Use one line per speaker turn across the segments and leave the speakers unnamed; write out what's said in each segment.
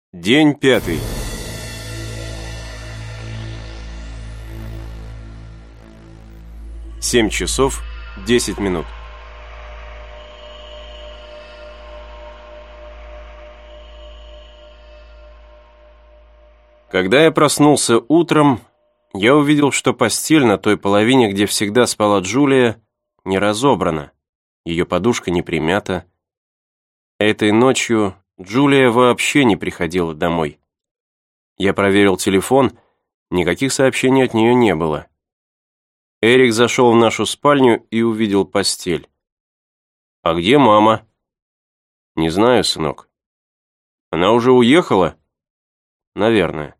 День 5. Семь часов 10 минут. Когда я проснулся утром, я увидел, что постель на той половине, где всегда спала Джулия, не разобрана, ее подушка не примята. Этой ночью Джулия вообще не приходила домой. Я проверил телефон, никаких сообщений от нее не было. Эрик зашел в нашу спальню и увидел постель. «А где мама?» «Не знаю, сынок». «Она уже уехала?» «Наверное».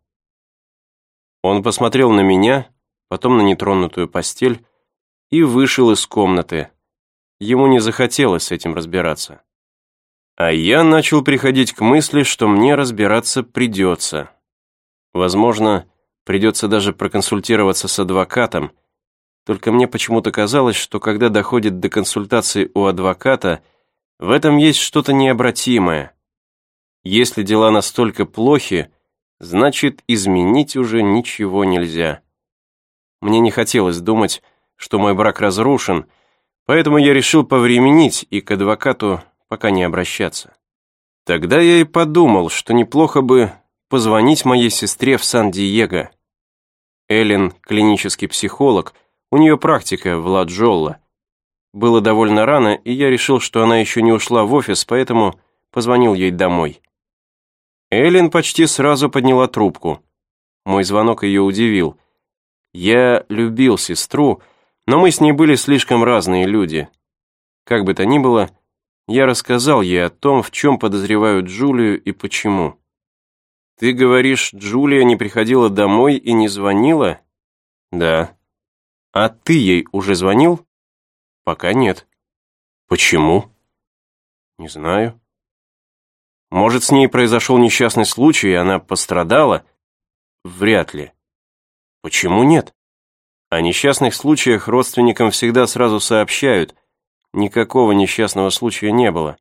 Он посмотрел на меня, потом на нетронутую постель и вышел из комнаты. Ему не захотелось с этим разбираться. А я начал приходить к мысли, что мне разбираться придется. Возможно, придется даже проконсультироваться с адвокатом, только мне почему-то казалось, что когда доходит до консультации у адвоката, в этом есть что-то необратимое. Если дела настолько плохи, значит, изменить уже ничего нельзя. Мне не хотелось думать, что мой брак разрушен, поэтому я решил повременить и к адвокату пока не обращаться. Тогда я и подумал, что неплохо бы позвонить моей сестре в Сан-Диего. Эллен – клинический психолог, у нее практика в Ла-Джолло. Было довольно рано, и я решил, что она еще не ушла в офис, поэтому позвонил ей домой. Эллен почти сразу подняла трубку. Мой звонок ее удивил. Я любил сестру, но мы с ней были слишком разные люди. Как бы то ни было, я рассказал ей о том, в чем подозревают Джулию и почему. «Ты говоришь, Джулия не приходила домой и не звонила?» «Да». «А ты ей уже звонил?» «Пока нет». «Почему?» «Не знаю». «Может, с ней произошел несчастный случай, и она пострадала?» «Вряд ли». «Почему нет?» О несчастных случаях родственникам всегда сразу сообщают. Никакого несчастного случая не было.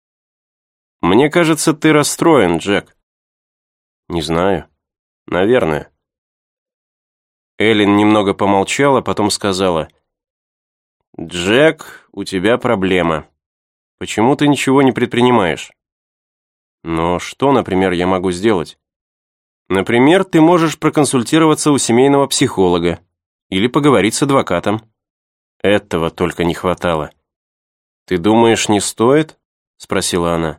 «Мне кажется, ты расстроен, Джек». «Не знаю. Наверное». Эллен немного помолчала, потом сказала: «Джек, у тебя проблема. Почему ты ничего не предпринимаешь?» «Но что, например, я могу сделать?» «Например, ты можешь проконсультироваться у семейного психолога или поговорить с адвокатом». «Этого только не хватало». «Ты думаешь, не стоит?» – спросила она.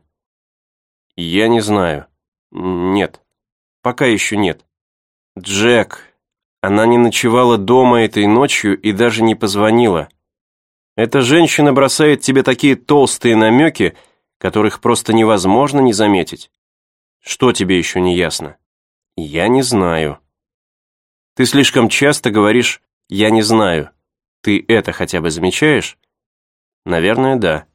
«Я не знаю. Нет. Пока еще нет». «Джек, она не ночевала дома этой ночью и даже не позвонила. Эта женщина бросает тебе такие толстые намеки, которых просто невозможно не заметить. Что тебе еще не ясно?» «Я не знаю». «Ты слишком часто говоришь «я не знаю». Ты это хотя бы замечаешь?» «Наверное, да».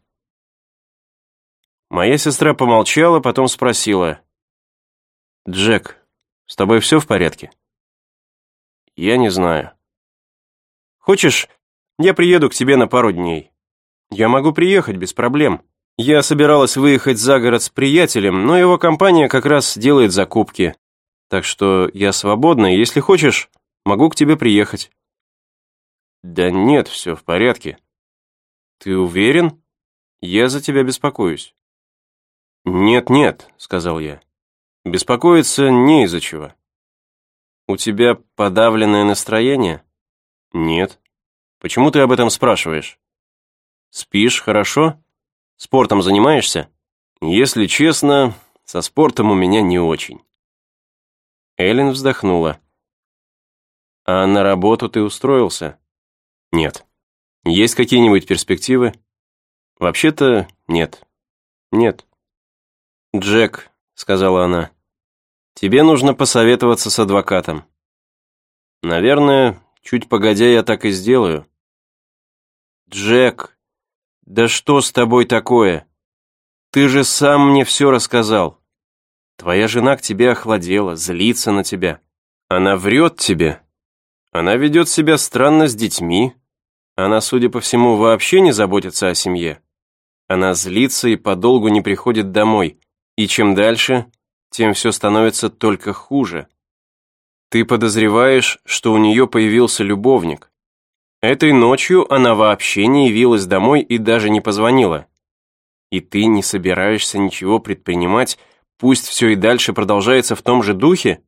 Моя сестра помолчала, потом спросила: «Джек, с тобой все в порядке?» «Я не знаю». «Хочешь, я приеду к тебе на пару дней?» «Я могу приехать без проблем. Я собиралась выехать за город с приятелем, но его компания как раз делает закупки. Так что я свободна, и если хочешь, могу к тебе приехать». «Да нет, все в порядке». «Ты уверен? Я за тебя беспокоюсь». «Нет-нет», — сказал я. «Беспокоиться не из-за чего». «У тебя подавленное настроение?» «Нет». «Почему ты об этом спрашиваешь?» «Спишь хорошо? Спортом занимаешься?» «Если честно, со спортом у меня не очень». Эллен вздохнула. «А на работу ты устроился?» «Нет». «Есть какие-нибудь перспективы?» «Вообще-то нет. Нет». «Джек», — сказала она, — «тебе нужно посоветоваться с адвокатом». «Наверное, чуть погодя я так и сделаю». «Джек, да что с тобой такое? Ты же сам мне все рассказал. Твоя жена к тебе охладела, злится на тебя. Она врет тебе. Она ведет себя странно с детьми. Она, судя по всему, вообще не заботится о семье. Она злится и подолгу не приходит домой. И чем дальше, тем все становится только хуже. Ты подозреваешь, что у нее появился любовник. Этой ночью она вообще не явилась домой и даже не позвонила. И ты не собираешься ничего предпринимать, пусть все и дальше продолжается в том же духе?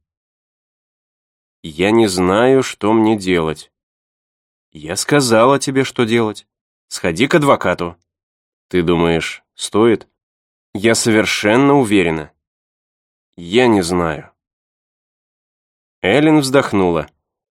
Я не знаю, что мне делать. Я сказала тебе, что делать. Сходи к адвокату. Ты думаешь, стоит? Я совершенно уверена. Я не знаю. Эллен вздохнула.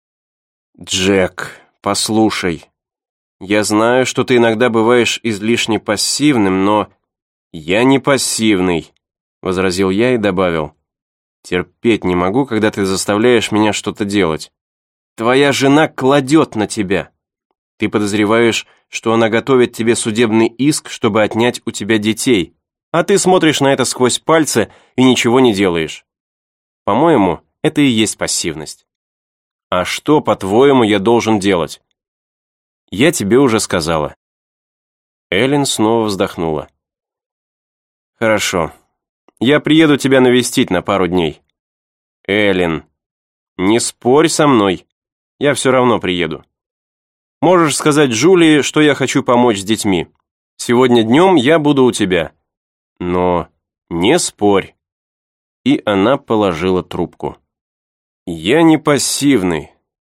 «Джек, послушай, я знаю, что ты иногда бываешь излишне пассивным, но...» «Я не пассивный», — возразил я и добавил. «Терпеть не могу, когда ты заставляешь меня что-то делать. Твоя жена кладет на тебя. Ты подозреваешь, что она готовит тебе судебный иск, чтобы отнять у тебя детей, а ты смотришь на это сквозь пальцы и ничего не делаешь. По-моему, это и есть пассивность. А что, по-твоему, я должен делать?» «Я тебе уже сказала». Эллен снова вздохнула. «Хорошо. Я приеду тебя навестить на пару дней». «Эллен, не спорь со мной. Я все равно приеду. Можешь сказать Джулии, что я хочу помочь с детьми. Сегодня днем я буду у тебя. Но не спорь». И она положила трубку. «Я не пассивный.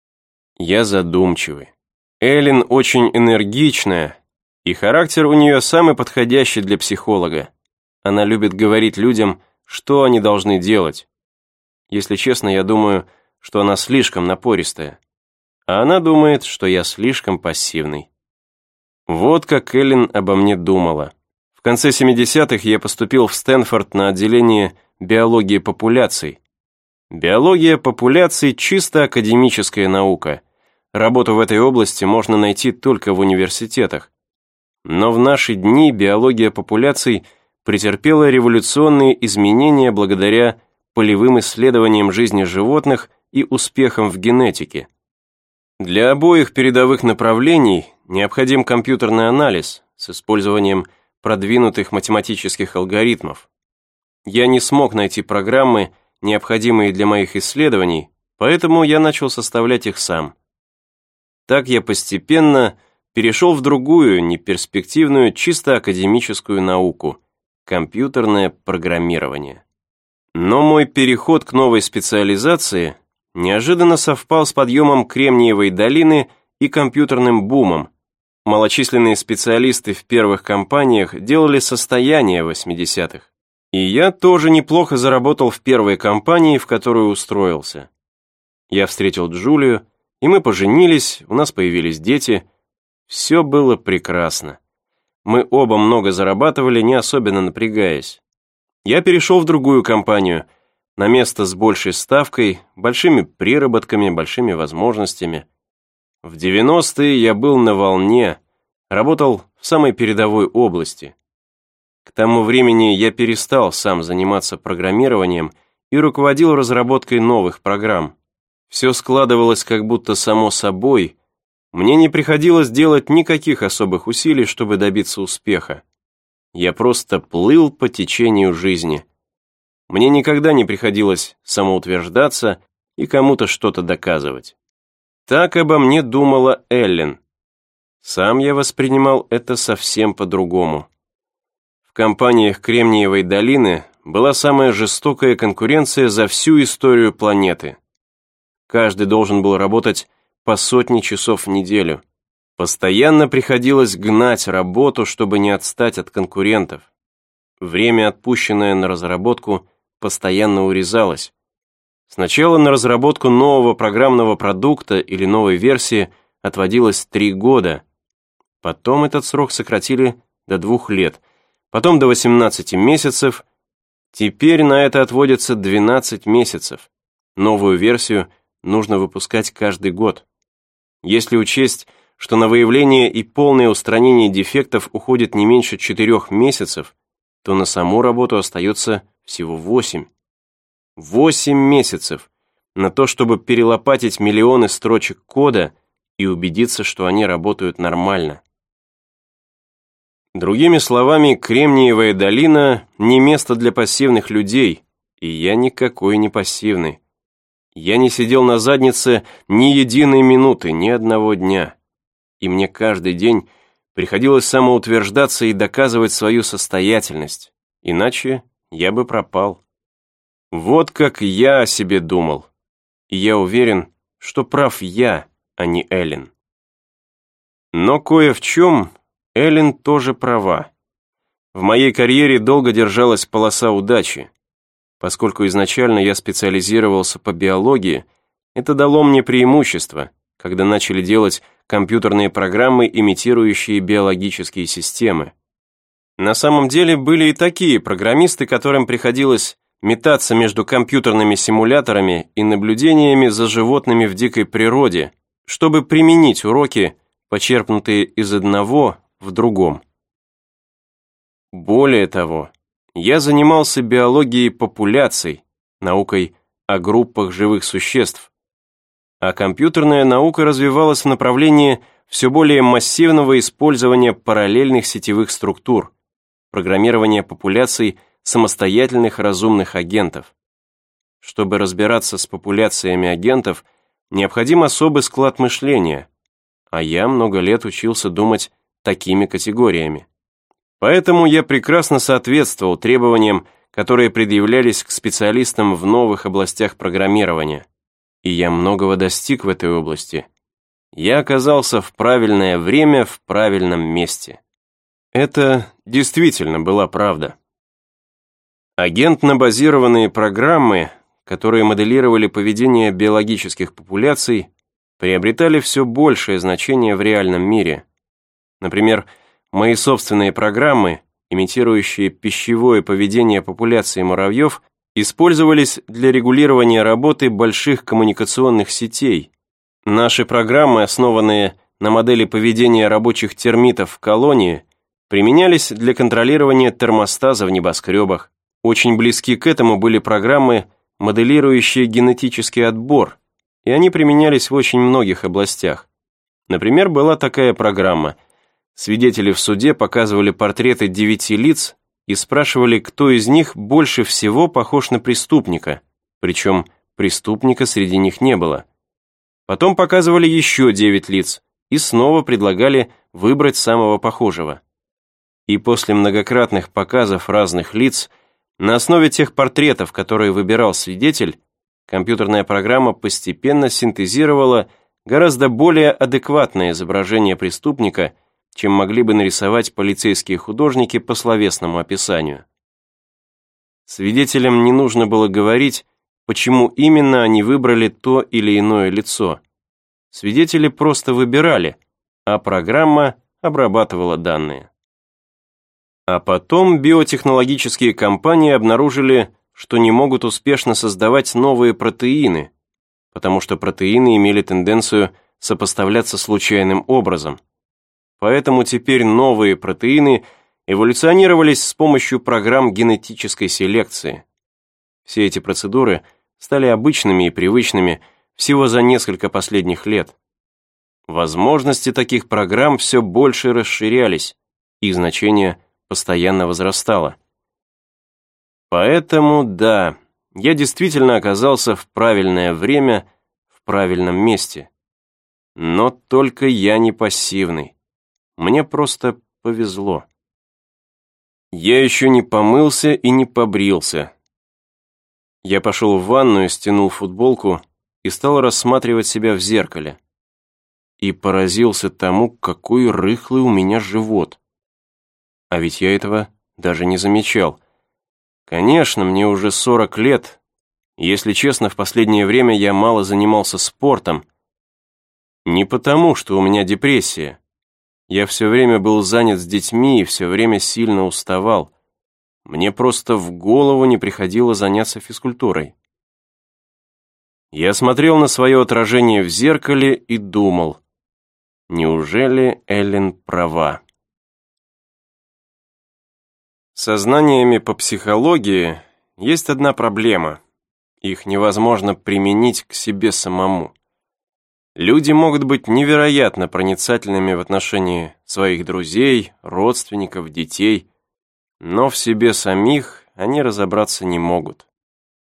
Я задумчивый. Эллен очень энергичная, и характер у нее самый подходящий для психолога. Она любит говорить людям, что они должны делать. Если честно, я думаю, что она слишком напористая. А она думает, что я слишком пассивный». Вот как Эллен обо мне думала. В конце 70-х я поступил в Стэнфорд на отделение биологии популяций. Биология популяций – чисто академическая наука. Работу в этой области можно найти только в университетах. Но в наши дни биология популяций претерпела революционные изменения благодаря полевым исследованиям жизни животных и успехам в генетике. Для обоих передовых направлений необходим компьютерный анализ с использованием продвинутых математических алгоритмов. Я не смог найти программы, необходимые для моих исследований, поэтому я начал составлять их сам. Так я постепенно перешел в другую, неперспективную, чисто академическую науку – компьютерное программирование. Но мой переход к новой специализации неожиданно совпал с подъемом Кремниевой долины и компьютерным бумом. Малочисленные специалисты в первых компаниях делали состояние в 80-х. И я тоже неплохо заработал в первой компании, в которую устроился. Я встретил Джулию, и мы поженились, у нас появились дети. Все было прекрасно. Мы оба много зарабатывали, не особенно напрягаясь. Я перешел в другую компанию, на место с большей ставкой, большими приработками, большими возможностями. В 90-е я был на волне, работал в самой передовой области. К тому времени я перестал сам заниматься программированием и руководил разработкой новых программ. Все складывалось как будто само собой. Мне не приходилось делать никаких особых усилий, чтобы добиться успеха. Я просто плыл по течению жизни. Мне никогда не приходилось самоутверждаться и кому-то что-то доказывать. Так обо мне думала Эллен. Сам я воспринимал это совсем по-другому. В компаниях Кремниевой долины была самая жестокая конкуренция за всю историю планеты. Каждый должен был работать по сотне часов в неделю. Постоянно приходилось гнать работу, чтобы не отстать от конкурентов. Время, отпущенное на разработку, постоянно урезалось. Сначала на разработку нового программного продукта или новой версии отводилось 3 года. Потом этот срок сократили до 2 лет, потом до 18 месяцев. Теперь на это отводится 12 месяцев. Новую версию нужно выпускать каждый год. Если учесть, что на выявление и полное устранение дефектов уходит не меньше 4 месяцев, то на саму работу остается всего 8. 8 месяцев на то, чтобы перелопатить миллионы строчек кода и убедиться, что они работают нормально. Другими словами, Кремниевая долина не место для пассивных людей, И я никакой не пассивный. Я не сидел на заднице ни единой минуты, ни одного дня. И мне каждый день приходилось самоутверждаться и доказывать свою состоятельность. Иначе я бы пропал. Вот как я о себе думал. И я уверен, что прав я, а не Эллен. Но кое в чем Эллен тоже права. В моей карьере долго держалась полоса удачи. Поскольку изначально я специализировался по биологии, это дало мне преимущество, когда начали делать компьютерные программы, имитирующие биологические системы. На самом деле были и такие программисты, которым приходилось метаться между компьютерными симуляторами и наблюдениями за животными в дикой природе, чтобы применить уроки, почерпнутые из одного, в другом. Более того, я занимался биологией популяций, наукой о группах живых существ, а компьютерная наука развивалась в направлении все более массивного использования параллельных сетевых структур, программирования популяций самостоятельных разумных агентов. Чтобы разбираться с популяциями агентов, необходим особый склад мышления, а я много лет учился думать такими категориями. Поэтому я прекрасно соответствовал требованиям, которые предъявлялись к специалистам в новых областях программирования. И я многого достиг в этой области. Я оказался в правильное время в правильном месте. Это действительно была правда. Агентно-базированные программы, которые моделировали поведение биологических популяций, приобретали все большее значение в реальном мире. Например, мои собственные программы, имитирующие пищевое поведение популяции муравьев, использовались для регулирования работы больших коммуникационных сетей. Наши программы, основанные на модели поведения рабочих термитов в колонии, применялись для контролирования термостаза в небоскребах. Очень близки к этому были программы, моделирующие генетический отбор, и они применялись в очень многих областях. Например, была такая программа. Свидетели в суде показывали портреты 9 лиц и спрашивали, кто из них больше всего похож на преступника, причем преступника среди них не было. Потом показывали еще 9 лиц и снова предлагали выбрать самого похожего. И после многократных показов разных лиц, на основе тех портретов, которые выбирал свидетель, компьютерная программа постепенно синтезировала гораздо более адекватное изображение преступника, чем могли бы нарисовать полицейские художники по словесному описанию. Свидетелям не нужно было говорить, почему именно они выбрали то или иное лицо. Свидетели просто выбирали, а программа обрабатывала данные. А потом биотехнологические компании обнаружили, что не могут успешно создавать новые протеины, потому что протеины имели тенденцию сопоставляться случайным образом. Поэтому теперь новые протеины эволюционировались с помощью программ генетической селекции. Все эти процедуры стали обычными и привычными всего за несколько последних лет. Возможности таких программ все больше расширялись, их значение постоянно возрастало. Поэтому, да, я действительно оказался в правильное время, в правильном месте. Но только я не пассивный. Мне просто повезло. Я еще не помылся и не побрился. Я пошел в ванную, стянул футболку и стал рассматривать себя в зеркале. И поразился тому, какой рыхлый у меня живот. А ведь я этого даже не замечал. Конечно, мне уже 40 лет. Если честно, в последнее время я мало занимался спортом. Не потому, что у меня депрессия. Я все время был занят с детьми и все время сильно уставал. Мне просто в голову не приходило заняться физкультурой. Я смотрел на свое отражение в зеркале и думал, неужели Эллен права? Со знаниями по психологии есть одна проблема. Их невозможно применить к себе самому. Люди могут быть невероятно проницательными в отношении своих друзей, родственников, детей, но в себе самих они разобраться не могут.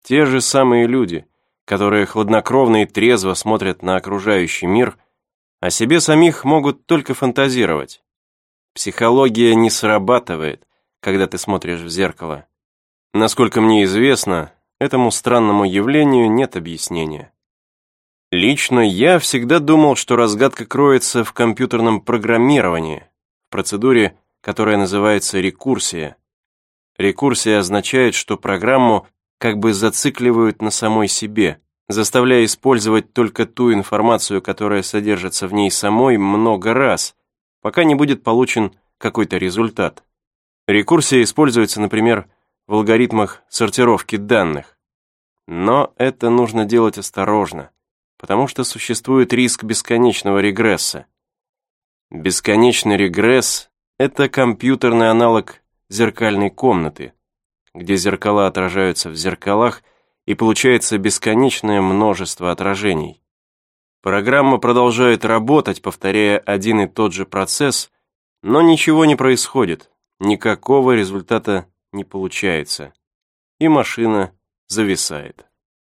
Те же самые люди, которые хладнокровно и трезво смотрят на окружающий мир, о себе самих могут только фантазировать. Психология не срабатывает, когда ты смотришь в зеркало. Насколько мне известно, этому странному явлению нет объяснения. Лично я всегда думал, что разгадка кроется в компьютерном программировании, в процедуре, которая называется рекурсия. Рекурсия означает, что программу как бы зацикливают на самой себе, заставляя использовать только ту информацию, которая содержится в ней самой, много раз, пока не будет получен какой-то результат. Рекурсия используется, например, в алгоритмах сортировки данных. Но это нужно делать осторожно, потому что существует риск бесконечного регресса. Бесконечный регресс – это компьютерный аналог зеркальной комнаты, где зеркала отражаются в зеркалах, и получается бесконечное множество отражений. Программа продолжает работать, повторяя один и тот же процесс, но ничего не происходит, никакого результата не получается, и машина зависает.